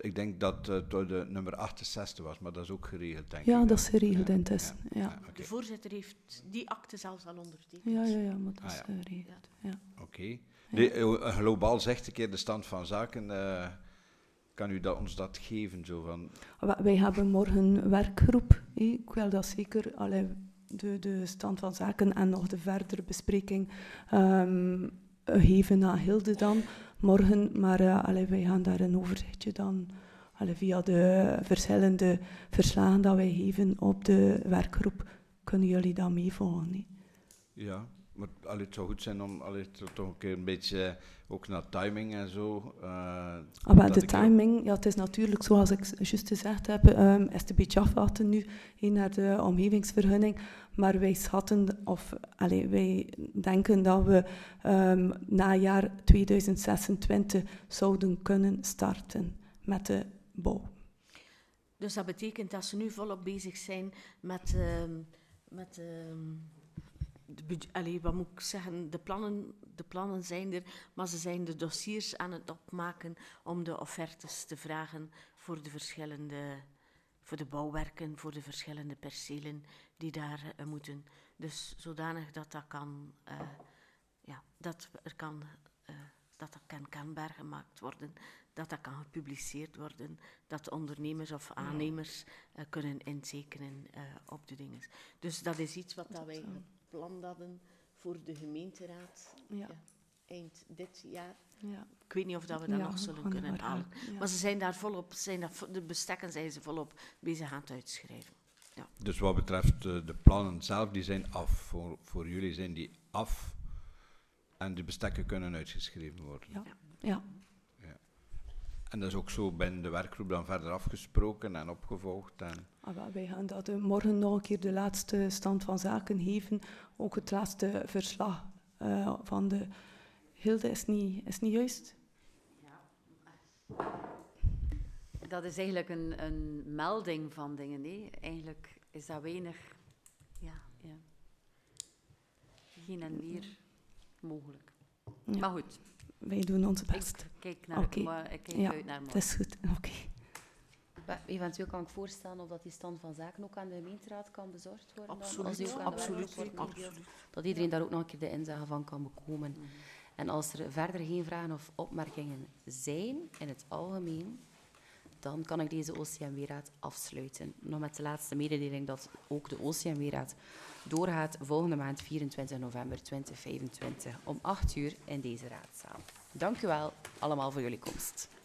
Ik denk dat het door de nummer 68 was, maar dat is ook geregeld, denk ik. Ja, hè? dat is geregeld intussen. Ja. Oké. De voorzitter heeft die akte zelfs al ondertekend. Ja, maar dat is ja. geregeld. Ja. Oké. Globaal zegt een keer de stand van zaken. Kan u ons dat geven? Zo van... Wij hebben morgen een werkgroep. Ik wil dat zeker, de stand van zaken en nog de verdere bespreking geven aan Hilde dan morgen. Maar wij gaan daar een overzichtje dan via de verschillende verslagen dat wij geven op de werkgroep. Kunnen jullie dat meevolgen? Nee? Ja, maar het zou goed zijn om toch een keer een beetje ook naar timing en zo. De timing, ja, het is natuurlijk zoals ik juist gezegd heb, is het een beetje afwachten nu naar de omgevingsvergunning. Maar wij schatten, wij denken dat we na jaar 2026 zouden kunnen starten met de bouw. Dus dat betekent dat ze nu volop bezig zijn met wat moet ik zeggen, de plannen zijn er, maar ze zijn de dossiers aan het opmaken om de offertes te vragen voor de bouwwerken, voor de verschillende percelen die daar moeten. Dus zodanig dat dat kan, dat kan kenbaar gemaakt worden, dat kan gepubliceerd worden, dat ondernemers of aannemers kunnen intekenen op de dingen. Dus dat is iets wat dat wij gepland hadden voor de gemeenteraad eind dit jaar. Ja. Ik weet niet of dat we dat nog zullen kunnen halen. Ja. Maar ze zijn daar volop, de bestekken zijn ze volop bezig aan het uitschrijven. Ja. Dus wat betreft de plannen zelf, die zijn af. Voor jullie zijn die af en de bestekken kunnen uitgeschreven worden. Ja. En dat is ook zo binnen de werkgroep dan verder afgesproken en opgevolgd. Wij gaan dat morgen nog een keer de laatste stand van zaken geven. Ook het laatste verslag van de Hilde is niet juist. Ja. Dat is eigenlijk een melding van dingen. Nee? Eigenlijk is dat weinig. Ja. Geen en meer mogelijk. Ja. Maar goed. Wij doen ons best. Ik kijk uit naar morgen. Dat is goed. Oké. Eventueel kan ik voorstellen of dat die stand van zaken ook aan de gemeenteraad kan bezorgd worden. Absoluut. Dat iedereen daar ook nog een keer de inzage van kan bekomen. En als er verder geen vragen of opmerkingen zijn in het algemeen, dan kan ik deze OCMW-raad afsluiten. Nog met de laatste mededeling dat ook de OCMW-raad doorgaat volgende maand 24 november 2025 om 8 uur in deze raadzaal. Dank u wel allemaal voor jullie komst.